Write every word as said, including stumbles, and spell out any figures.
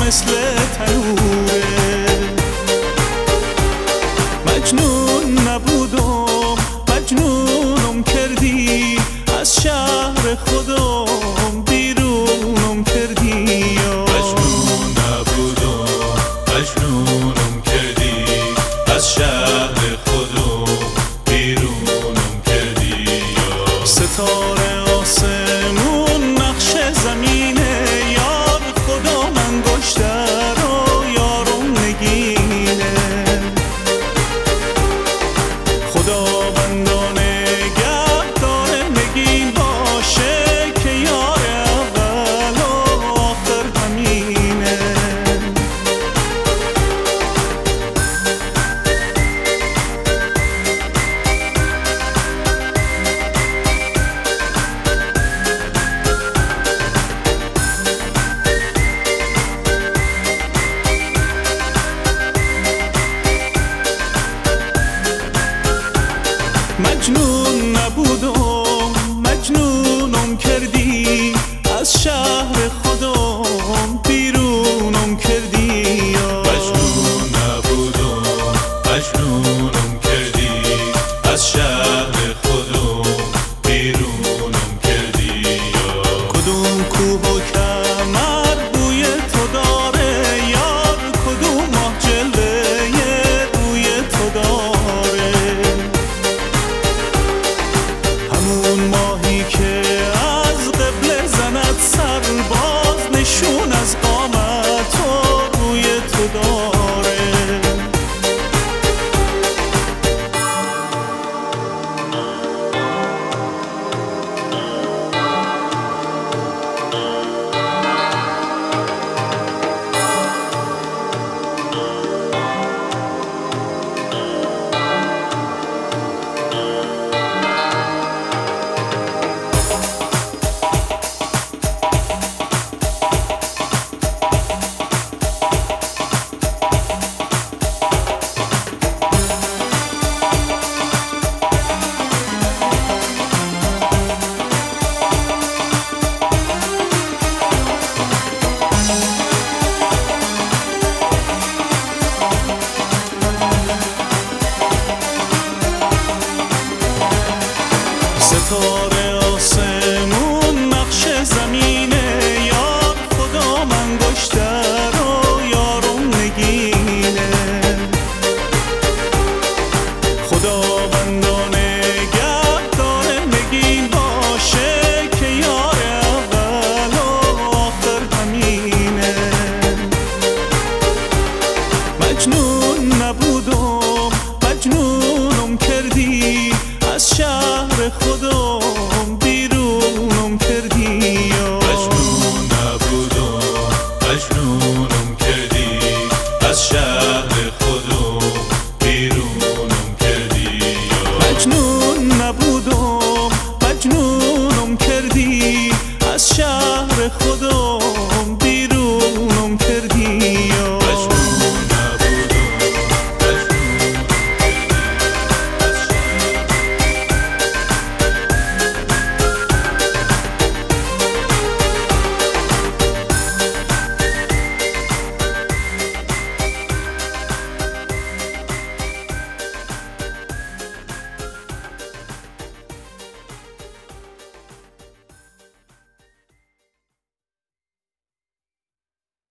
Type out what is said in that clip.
مثل تنوره. مجنون نبودم مجنونم کردی، از شهر خودم بیرونم کردی. مجنون نبودم مجنونم کردی، از شهر خودم بیرونم کردی. ستاره آسمون نقش زمینه، یار خدا من گشته رو یارم نگینه. خداوندان نگه داره نگین باشه، که یار اول و آخر همینه. مجنون نبودم مجنونم کردی، از شهر خودم بیرونم کردی. مجنون نبودم مجنونم کردی، از شهر خودم بیرونم کردی. کدوم کوه و کمر بوی تو داره، یار کدوم ماه جلوه روی تو داره. همون ماهی که از قبل زند سر، باز نشون از قامت تو روی تو داره. ستاره آسمون نقش زمینه، یار خدا من گشته رو یارم نگینه. خداوندان نگه داره نگین باشه، که یار اول و آخر همینه. مجنون نبودم مجنونم کردی، از شهر خودم بیرونم کردی. مجنون نبودم مجنونم کردی، از شهر